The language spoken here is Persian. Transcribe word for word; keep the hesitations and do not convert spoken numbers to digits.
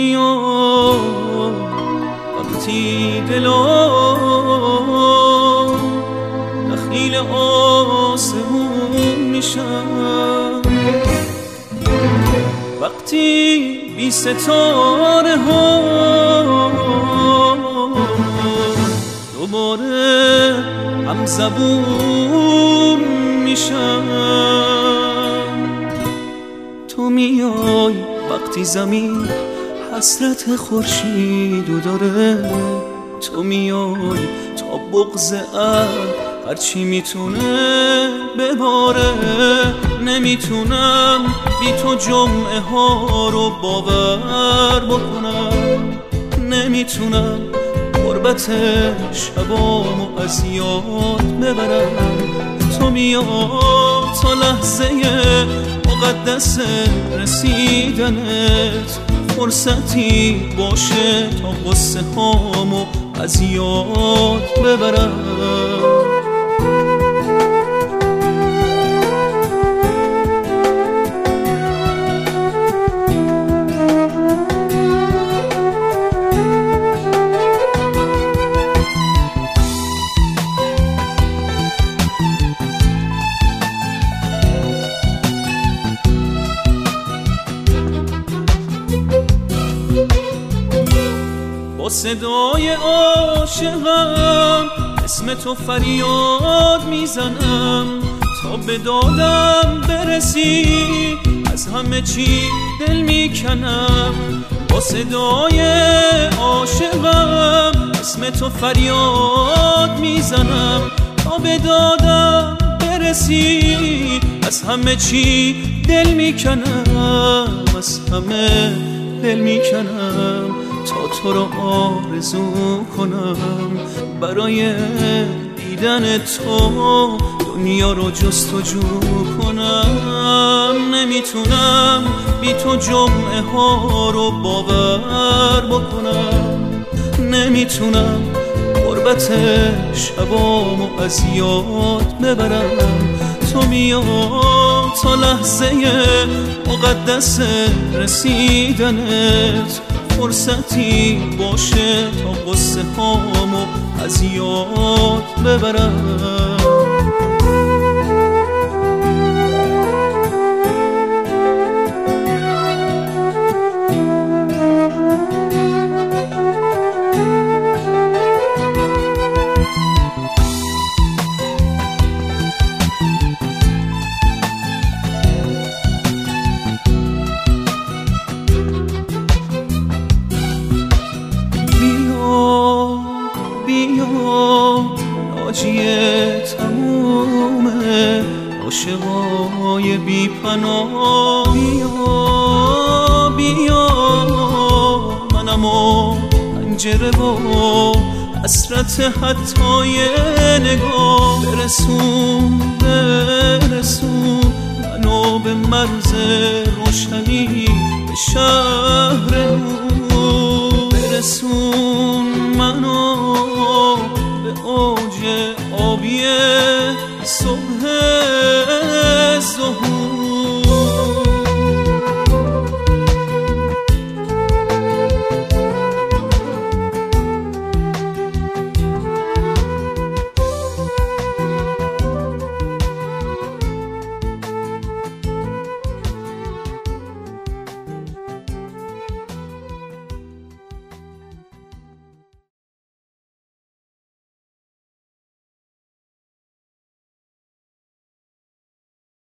میای وقتی دلا دخیل آسمون میشم، وقتی بی ستاره ها دوباره هم زبون میشم. تو میای وقتی زمین حسرت خورشیدو داره، تو میای تا بغض عقل هرچی میتونه بباره. نمیتونم بی تو جمعه ها رو باور بکنم، نمیتونم غربت شبامو از یاد ببرم. تو میای تا لحظه مقدس رسیدنت فرصتی باشه تا قصه هامو از یاد ببرم. با صدای عاشقم اسم تو فریاد میزنم تا به دادم برسی، از همه چی دل میکنم. با صدای عاشقم اسم تو فریاد میزنم تا به دادم برسی، از همه چی دل میکنم، از همه دل میکنم تا تو رو آرزو کنم. برای دیدن تو دنیا رو جستجو کنم. نمیتونم بی تو جمعه ها رو باور بکنم، نمیتونم غربت شبامو از یاد ببرم. تو میای تا لحظه مقدس رسیدنت فرصتی باشه تا قصه هامو از یاد ببرم. ناجی تمومه عاشقای بی پناه، بیا بیا منم و پنجره و حسرت حتی نگاه. برسون برسون منو به مرز روشنی، به شهر نور.